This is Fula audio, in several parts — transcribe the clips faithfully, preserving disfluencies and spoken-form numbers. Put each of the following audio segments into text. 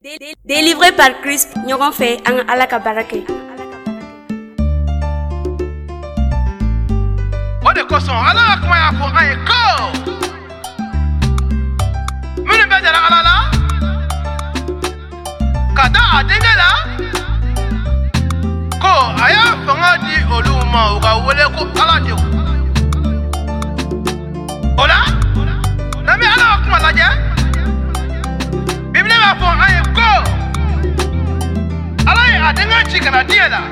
Délivré par Christ, ɲɔgɔn fɛ an ka Ala ka baara kɛ. O de kosɔn Ala ka kuma y'a fɔ an ye ko minnu bɛ jara Ala la ka da a denkɛ la ko a y'a fanga di olu ma u ka wele ko Ala de. O la n'an bɛ Ala ka kuma lajɛ Bible b'a fɔ an ye ko Ala ye a denkɛ ci ka na diɲɛ la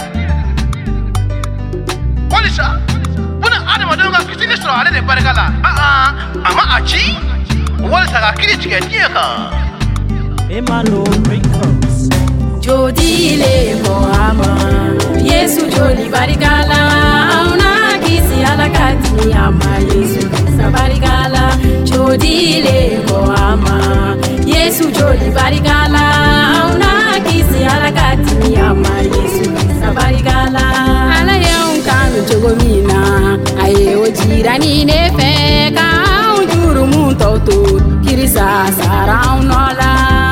walisa buna adamadenw ka fitini sɔrɔ ale de barika la a ma a ci walisa ka kiri tigɛ diɲɛ kan. Emmanuel Records. Jodi le Mohama, Yesu joli barikala, auna kisi alakati ama Yesu sabarikala. Jodi le Mohama, Yesu joli barikala, auna kisi alakati ama Yesu sabarikala. Ala yaun kanu jogomina, aye ojirani nefe ka ujuru muntoto kirisa saraunola.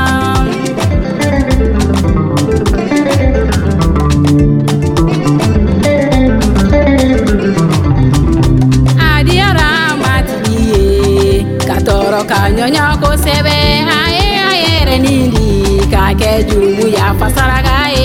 Kanyonya ko sebe aye aye renindi ka ke jumu ya fasaraga e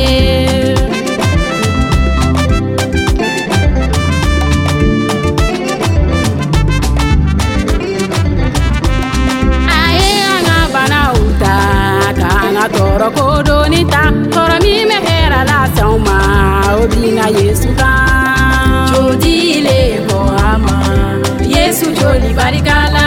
aye anga bana uta kana toro kodonita toro mi mehera la sauma obina Yesu ka jodi le Mohama Yesu joli barikala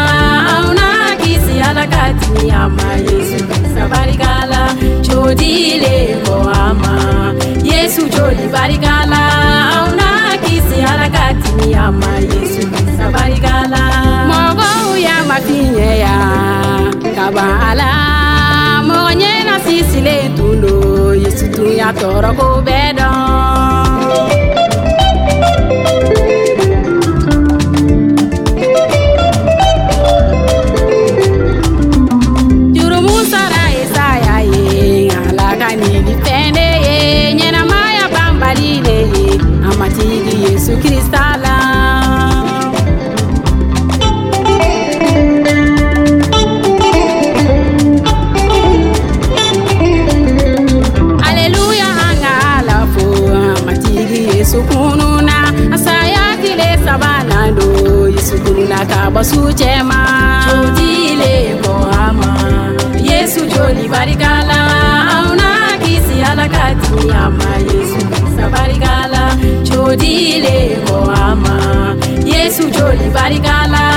alakati ama Yesu sabarikala jodi le Mohama Yesu joli barikala auna kisi alakati ama Yesu sabarikala mogo ya mafinye ya kabala monye na sisile tundo Yesu tunya toro ko bedo Yesu Kristala Alleluia anga alafo matigi Yesu kununa asayati le sabanando Yesu kununa kabasu chema jodi le Mohama Yesu joli barikala auna kisi alakati ama Yesu sabarikala jodi le Mohama Yesu joli barikala